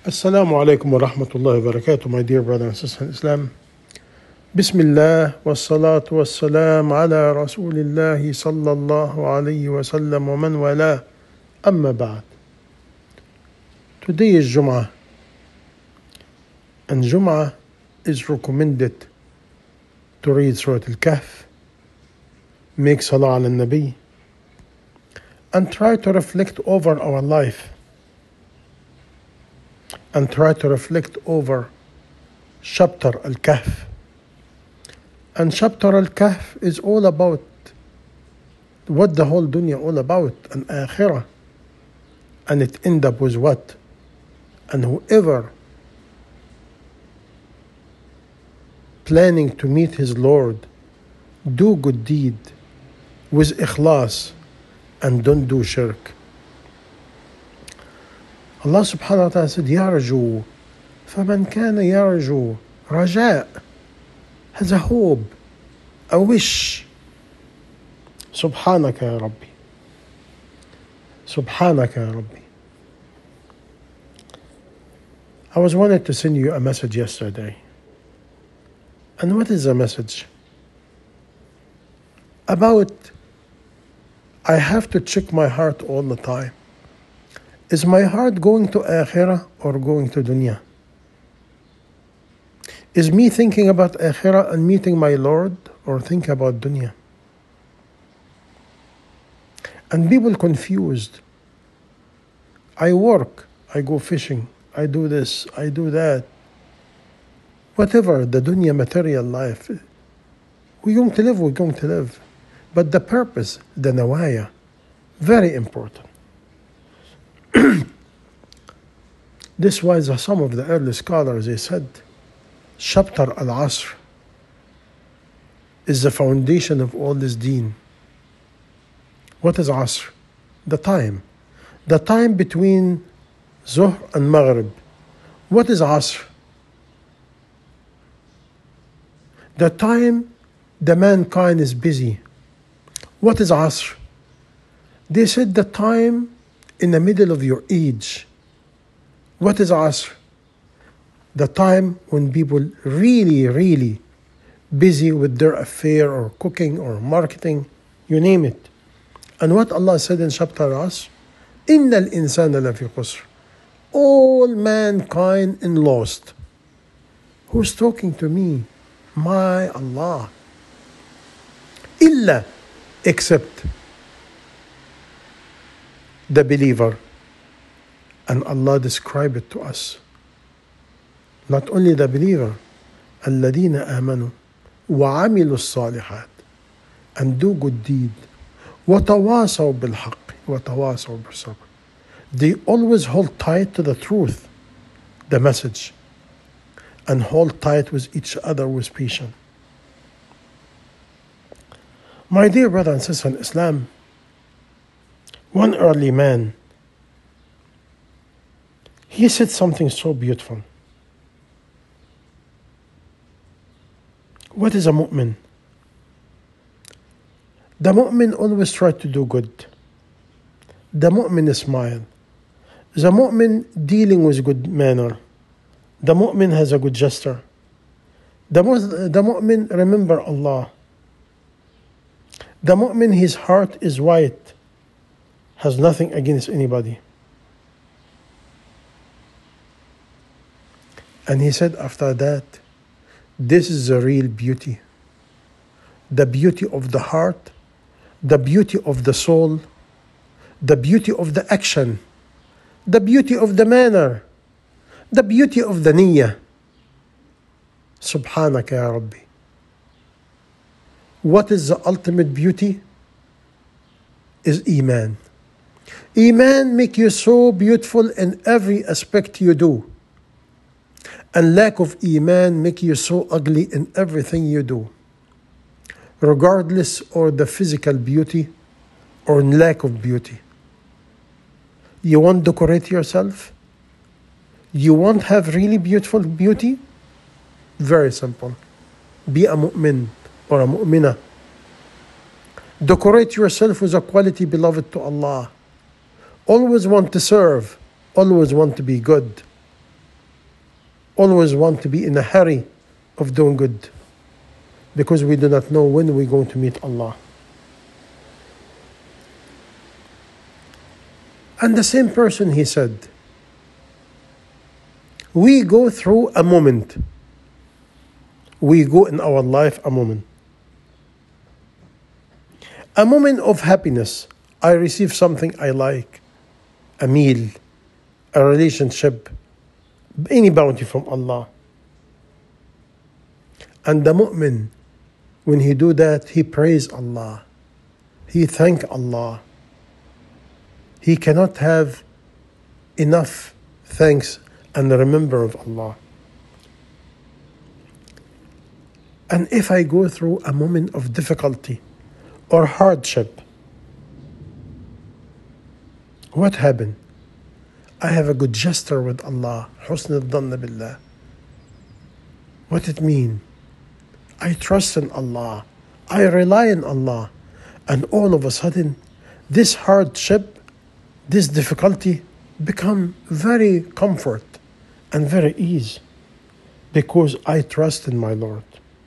Assalamu alaikum wa rahmatullahi wa barakatuh, my dear brothers and sisters in Islam. Bismillah wa salatu wa salam ala Rasulillahi sallallahu alayhi wa sallam wa man wala, amma ba'd. Today is Jum'ah, and Jum'ah is recommended to read Surah Al-Kahf, make Salah ala Nabi, and try to reflect over our life. And try to reflect over chapter Al-Kahf. And chapter Al-Kahf is all about what the whole dunya all about, and akhirah. And it end up with what? And whoever planning to meet his Lord, do good deed with ikhlas and don't do shirk. Allah subhanahu wa ta'ala said, يرجو فمن كان يرجو رجاء, has a hope, a wish. سبحانك يا ربي, سبحانك يا ربي. I was wanted to send you a message yesterday. And what is the message? About I have to check my heart all the time. Is my heart going to akhirah or going to dunya? Is me thinking about akhirah and meeting my Lord, or think about dunya? And people confused. I work, I go fishing, I do this, I do that. Whatever, the dunya material life. We're going to live. But the purpose, the nawaya, very important. This was some of the early scholars, they said, chapter Al-Asr is the foundation of all this deen. What is Asr? The time. The time between Zuhr and Maghrib. What is Asr? The time the mankind is busy. What is Asr? They said the time in the middle of your age. What is Asr? The time when people really busy with their affair or cooking or marketing, you name it. And what Allah said in chapter Asr, إِنَّ الْإِنسَانَ لَفِي خُسْرٍ, all mankind in lost. Who's talking to me? My Allah. إِلَّا, except the believer. And Allah described it to us. Not only the believer, الَّذِينَ آمَنُوا وَعَمِلُوا الصَّالِحَاتِ, and do good deed. وَتَوَاصَوْا بِالْحَقِّ وَتَوَاصَوْا بِالصَّبْرِ. They always hold tight to the truth, the message, and hold tight with each other with patience. My dear brother and sister in Islam, one early man, he said something so beautiful. What is a mu'min? The mu'min always tries to do good. The mu'min smile. The mu'min dealing with good manner. The mu'min has a good gesture. The mu'min remember Allah. The mu'min, his heart is white, has nothing against anybody. And he said after that, this is the real beauty. The beauty of the heart, the beauty of the soul, the beauty of the action, the beauty of the manner, the beauty of the niyyah. Subhanaka ya Rabbi. What is the ultimate beauty? Is Iman. Iman make you so beautiful in every aspect you do. And lack of Iman make you so ugly in everything you do. Regardless of the physical beauty or lack of beauty. You want to decorate yourself? You want have really beautiful beauty? Very simple. Be a mu'min or a mu'mina. Decorate yourself with a quality beloved to Allah. Always want to serve. Always want to be good. always want to be in a hurry of doing good because we do not know when we're going to meet Allah. And the same person, he said, we go through a moment. We go in our life a moment. A moment of happiness. I receive something I like, a meal, a relationship, any bounty from Allah. And the mu'min, when he do that, he praise Allah. He thank Allah. He cannot have enough thanks and remember of Allah. And if I go through a moment of difficulty or hardship, what happened? I have a good gesture with Allah. حسن الظن بالله. What it mean? I trust in Allah. I rely on Allah. And all of a sudden, this hardship, this difficulty become very comfort and very ease because I trust in my Lord.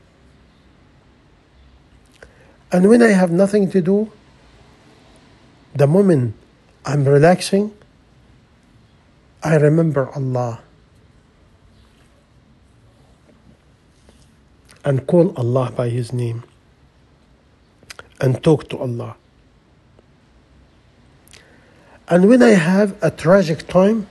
And when I have nothing to do, the moment I'm relaxing, I remember Allah and call Allah by His name and talk to Allah. And when I have a tragic time,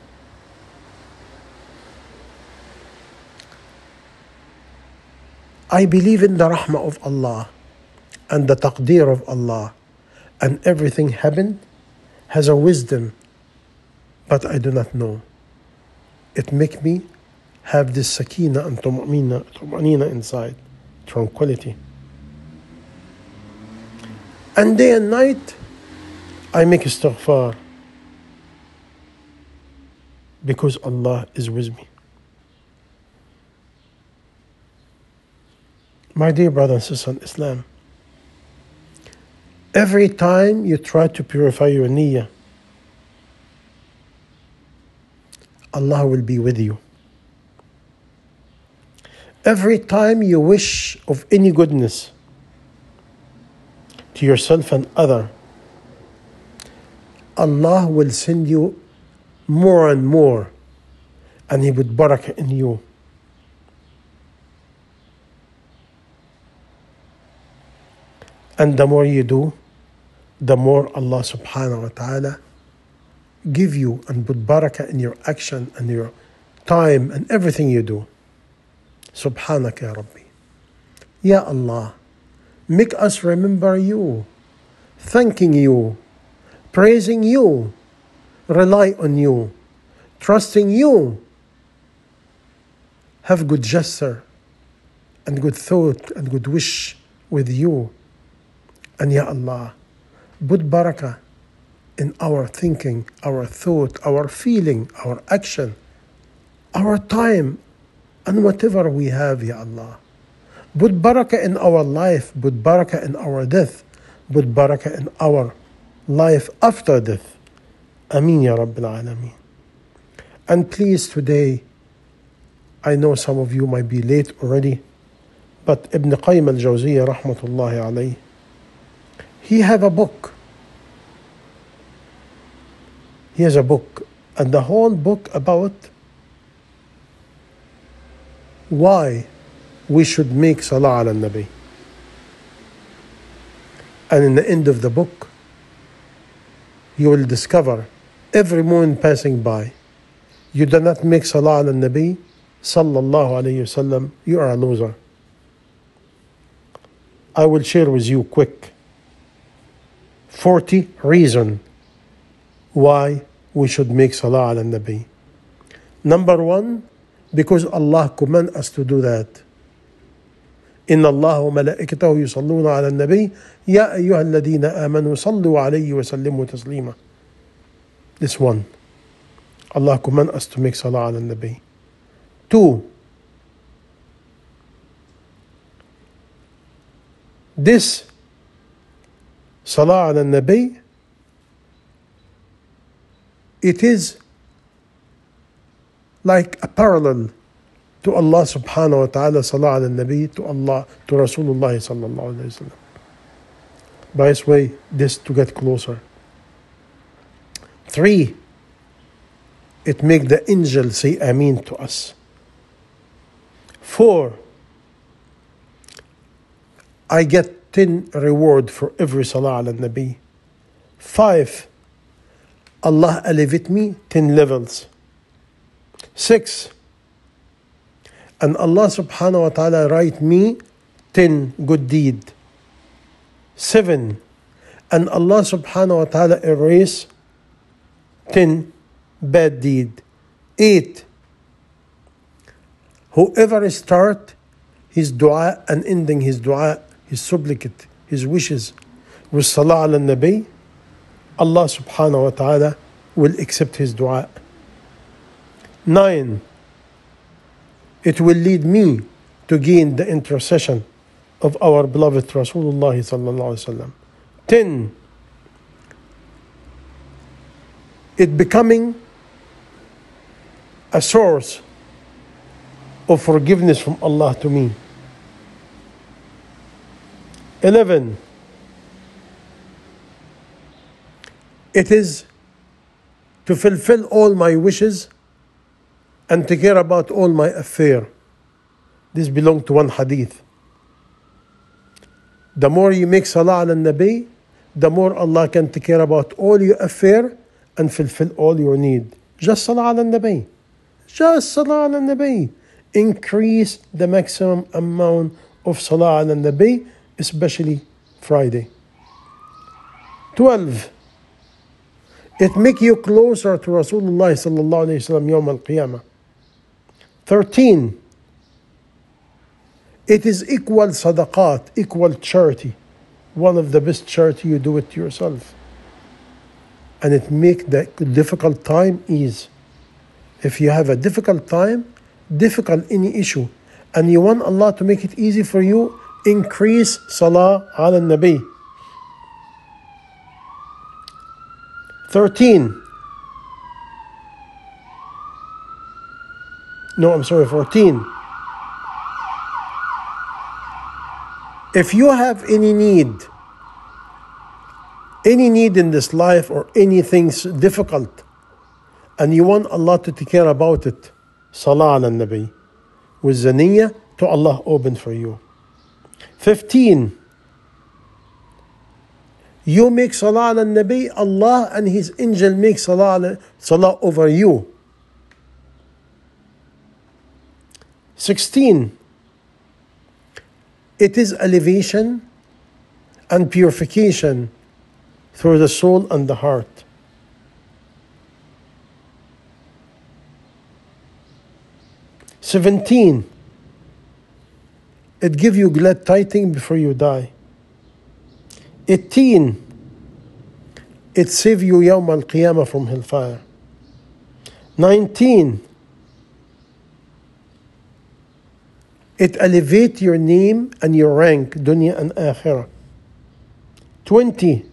I believe in the rahmah of Allah and the taqdeer of Allah, and everything happened has a wisdom, but I do not know. It make me have this sakina and tuma'nina inside, tranquility. And day and night, I make istighfar because Allah is with me. My dear brothers and sisters in Islam, every time you try to purify your niyyah, Allah will be with you. Every time you wish of any goodness to yourself and other, Allah will send you more and more, and He would barakah in you. And the more you do, the more Allah subhanahu wa ta'ala give you and put barakah in your action and your time and everything you do. Subhanaka ya Rabbi. Ya Allah, make us remember you, thanking you, praising you, rely on you, trusting you, have good gesture and good thought and good wish with you. And Ya Allah, put barakah in our thinking, our thought, our feeling, our action, our time, and whatever we have, Ya Allah. Put barakah in our life, put barakah in our death, put barakah in our life after death. Ameen Ya Rabbil Alameen. And please today, I know some of you might be late already, but Ibn Qayyim al-Jawziyya rahmatullahi alayhi, he have a book. He has a book, and the whole book about why we should make Salah ala Nabi. And in the end of the book, you will discover every moment passing by, you do not make Salah ala Nabi sallallahu alayhi wasallam, you are a loser. I will share with you quick 40 reasons why we should make Salah ala Nabi. Number 1, because Allah command us to do that. إن الله وملائكته يصلون على النبي يا أيها الذين آمنوا صلوا عليه وسلموا تسليما. This one. Allah command us to make Salah ala Nabi. 2, this Salah ala Nabi, it is like a parallel to Allah subhanahu wa ta'ala, salah ala nabi, to Allah, to Rasulullah sallallahu alayhi wa sallam. By this way, this to get closer. 3, it make the angel say Ameen to us. 4, I get 10 reward for every salah ala nabi. 5, Allah elevate me 10 levels. 6, and Allah subhanahu wa ta'ala write me 10 good deed. 7, and Allah subhanahu wa ta'ala erase 10 bad deed. 8, whoever start his dua and ending his dua, his supplicate, his wishes with salah ala nabi, Allah subhanahu wa ta'ala will accept his dua. 9, it will lead me to gain the intercession of our beloved Rasulullah sallallahu alaihi wasallam. 10, it becoming a source of forgiveness from Allah to me. 11, it is to fulfill all my wishes and to care about all my affair. This belongs to one hadith. The more you make salah ala nabi, the more Allah can take care about all your affair and fulfill all your need. Just salah ala nabi. Just salah ala nabi. Increase the maximum amount of salah ala nabi, especially Friday. 12, it make you closer to Rasulullah sallallahu alayhi wa sallam yawm al-qiyamah. 13, it is equal sadaqat, equal charity. One of the best charity, you do it to yourself. And it make the difficult time ease. If you have a difficult time, difficult any issue, and you want Allah to make it easy for you, increase salah ala nabi. 13, 14. If you have any need in this life or anything's difficult, and you want Allah to take care about it, salah ala nabi, with the niyyah to Allah open for you. 15, you make salah ala nabi, Allah and His angel make salah over you. 16, it is elevation and purification through the soul and the heart. 17, it gives you glad tidings before you die. 18, it saves you yawm al-qiyamah from hellfire. 19, it elevates your name and your rank, dunya and akhirah. 20,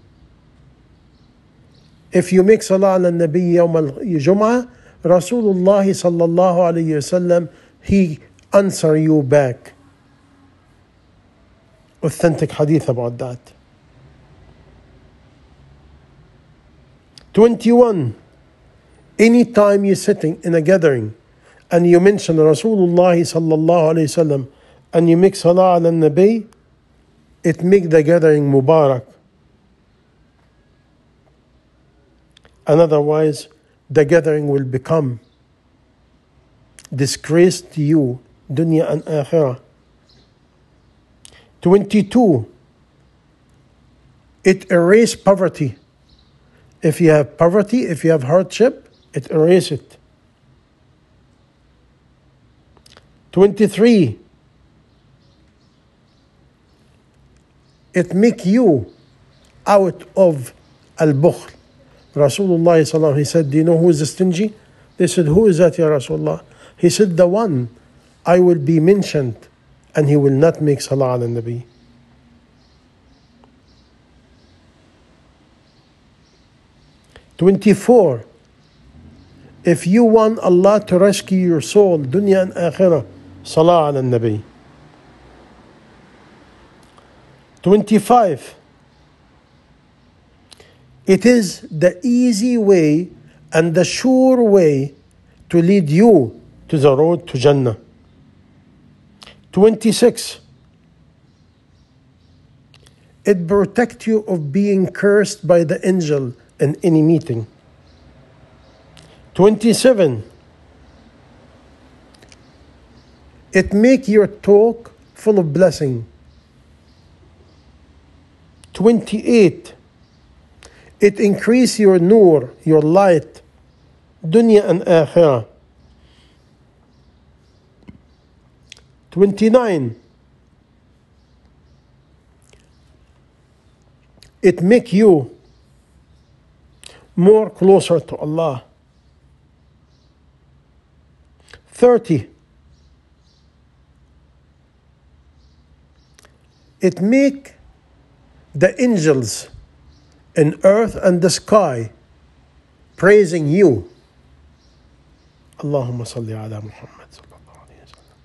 if you make salah ala nabi yawm al-jum'ah, Rasulullah sallallahu alayhi wasallam, he answer you back. Authentic hadith about that. 21, anytime you're sitting in a gathering and you mention Rasulullah sallallahu alayhi wasallam and you make salah ala nabi, it make the gathering mubarak. And otherwise, the gathering will become disgrace to you, dunya and akhirah. 22, it erases poverty. If you have poverty, if you have hardship, it erases it. 23, it make you out of al-bukhl. Rasulullah sallallahu, he said, do you know who is stingy? They said, who is that, Ya Rasulullah? He said, the one I will be mentioned and he will not make salah ala nabi. 24, if you want Allah to rescue your soul, dunya and akhirah, Salah ala Nabi. 25. It is the easy way and the sure way to lead you to the road to Jannah. 26. It protects you of being cursed by the angel in any meeting. 27. It make your talk full of blessing. 28. It increase your nur, your light, dunya and akhirah. 29. It make you more closer to Allah. 30. It make the angels in earth and the sky praising you. Allahumma salli ala Muhammad sallallahu alayhi wa sallam.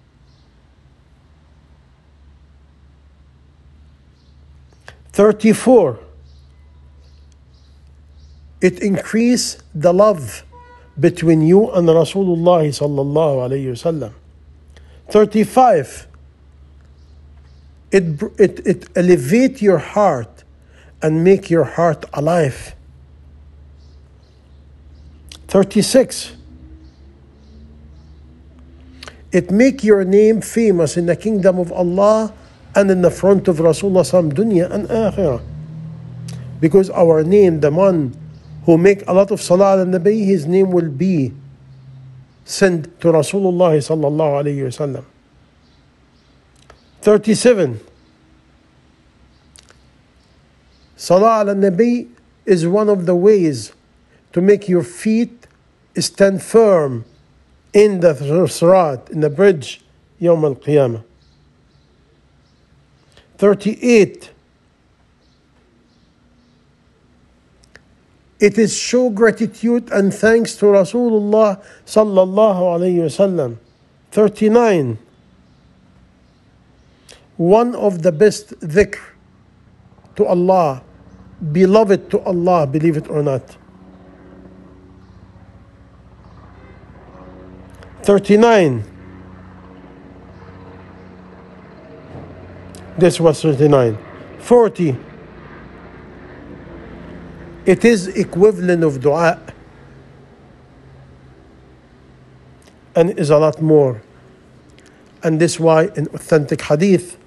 34. It increase the love between you and Rasulullah sallallahu alayhi wa sallam. 35. It elevate your heart and make your heart alive. 36. It make your name famous in the kingdom of Allah and in the front of Rasulullah some dunya and akhirah. Because our name, the one who make a lot of salah al Nabi, his name will be sent to Rasulullah sallallahu alayhi wa sallam. 37. Salah ala Nabi is one of the ways to make your feet stand firm in the Sirat, in the bridge, Yawm al-Qiyamah. 38. It is show gratitude and thanks to Rasulullah sallallahu alayhi wa sallam. 39. One of the best dhikr to Allah, beloved to Allah, believe it or not. 39. This was 39. 40. It is equivalent of dua and is a lot more. And this why in authentic hadith,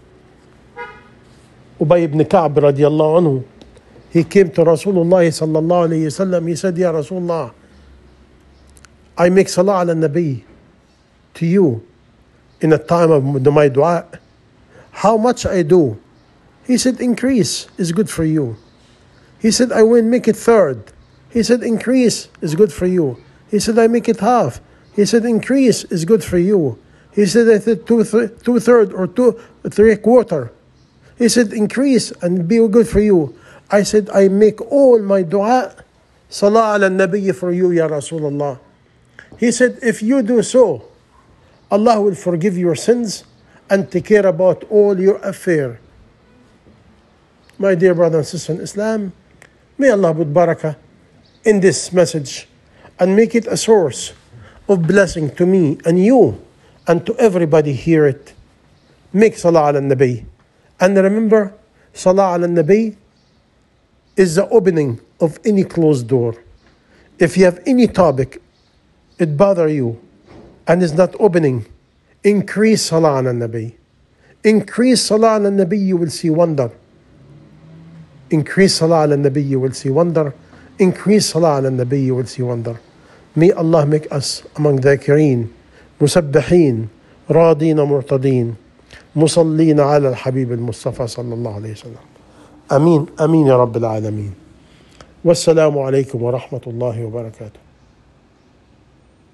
Ubay ibn Ka'b radiallahu anhu, he came to Rasulullah sallallahu alayhi wa sallam. He said, Ya Rasulullah, I make salah ala Nabi to you in the time of my dua. How much I do? He said, increase is good for you. He said, I will make it third. He said, increase is good for you. He said, I make it half. He said, increase is good for you. He said, I said two-third or three-quarter. He said, increase and be good for you. I said, I make all my dua salah ala nabi for you, Ya Rasulullah. He said, if you do so, Allah will forgive your sins and take care about all your affair. My dear brothers and sisters in Islam, may Allah put barakah in this message and make it a source of blessing to me and you and to everybody hear it. Make salah ala nabi. And remember, salah ala nabi is the opening of any closed door. If you have any topic, it bother you and is not opening, increase salah ala nabi. Increase salah ala nabi, you will see wonder. Increase salah ala nabi, you will see wonder. Increase salah ala nabi, you will see wonder. May Allah make us among dhakirin, musabbihin, radina murtadin, musallina ala al-habib al-Mustafa sallallahu alayhi wa sallam. Ameen, ameen ya Rabbil Alameen. Wassalamu alaikum wa rahmatullahi wa barakatuh.